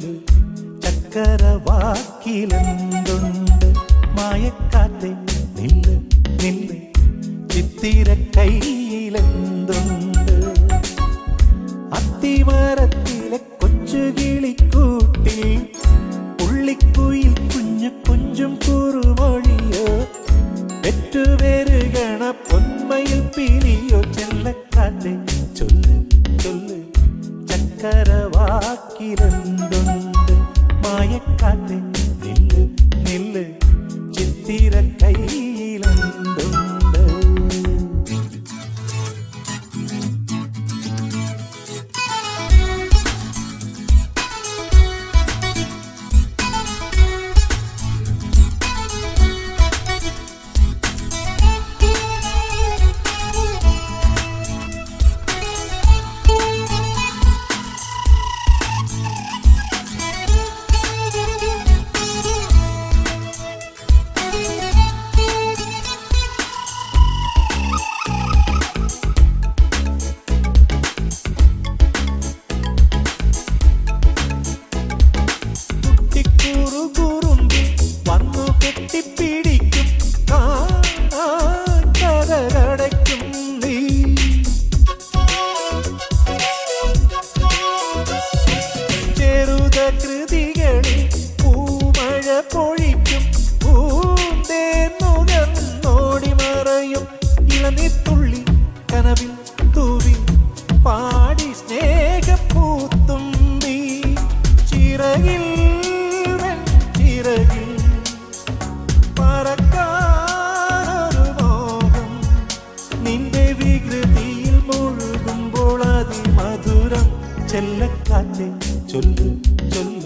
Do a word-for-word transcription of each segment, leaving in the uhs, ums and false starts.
ചൊല്ല് ചക്കരവാക്കിലെന്തുണ്ട് മായക്കാത്തെ നില്ല് നില്ല് ചിത്തിര കയ്യിലെന്തുണ്ട് അത്തിമരത്തിലെ കൊച്ചു കിളിക്കൂട്ടിൽ പുള്ളിക്കുയിൽ കുഞ്ഞു കുഞ്ചും കുറുമൊഴിയോ പെറ്റുപെരുകണ പൊന്മയിൽ പിലിയോ ചെല്ലക്കാത്തെ ചൊല്ല് ചൊല്ല് ചക്കരവാക്കിലെന്തുണ്ട് മായക്കാത്തെ നില്ല് നില്ല് ചിത്തിര കയ്യിലെന്തുണ്ട് കൃതികളിൽ പൂമഴ പൊഴിക്കും പൂന്തേന്നുകർന്നോടി മറയും ഇളനീർത്തുള്ളി കനവിൽ തൂവി പാടി സ്നേഹപ്പൂത്തുമ്പി ചിറകിൽ ചിറകിൽ പറക്കാനൊരു മോഹം നിന്റെ വികൃതിയിൽ മുഴുകുമ്പോൾ അതിമധുരം ചെല്ലക്കാത്തെ ചൊല്ല് ചൊല്ല്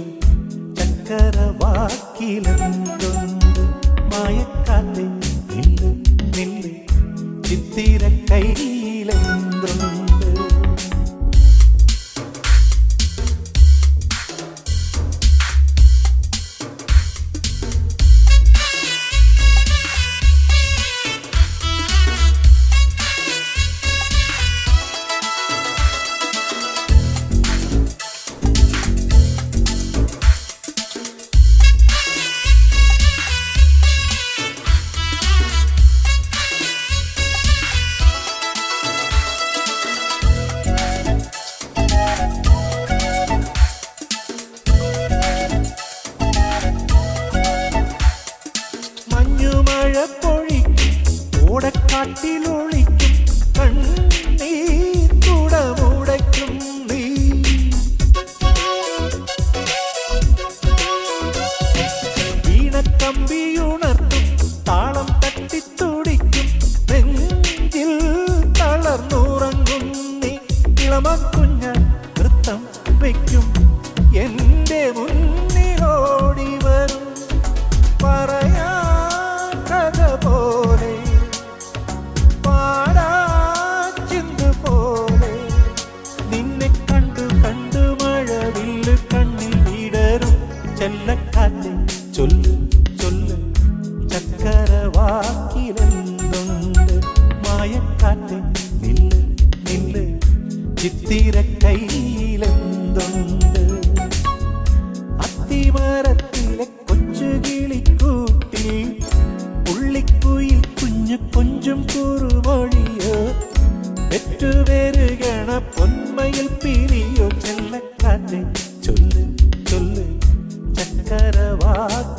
ചക്കരവാക്കിലെന്തുണ്ട് മായക്കാത്തെ നില്ല് നില്ല് ചിത്തിര കയ്യിലെന്തുണ്ട് മഴ പൊഴിക്കും ഓടക്കാട്ടിലൊളിക്കും കണ്ണീർ കുടമുടയ്ക്കും നീ വീണക്കമ്പിയുണർത്തും താളം തട്ടിത്തുടിക്കും നെഞ്ചിൽ തളർന്നുറങ്ങും നീ ഇളമക്കുഞ്ഞ നൃത്തം വയ്ക്കും എന്റെ മുന്നിലോടി വരും പറയാ പോലെ പാടാച്ചിന്ത് പോലെ നിന്നെ കണ്ടു കണ്ടു മഴവില്ല് കണ്ണിൽ വിടരും ചെല്ലക്കാത്തെ ചൊല്ല് ചൊല്ല് ചക്കരവാക്കിലെന്തുണ്ട് മായക്കാത്തെ നില്ല് നില്ല് ചിത്തിര കയ്യിലെന്തുണ്ട് അത്തിമരത്തിലെ കൊച്ചു കിളിക്കൂട്ടിൽ പുള്ളിക്കുയിൽ കുഞ്ഞു കൊഞ്ചും കുറുമൊഴിയോ പെറ്റുപെരുകണ പൊന്മയിൽ പിലിയോ ചെല്ലക്കാത്തെ ചൊല്ല് ചൊല്ല് ചക്കരവാ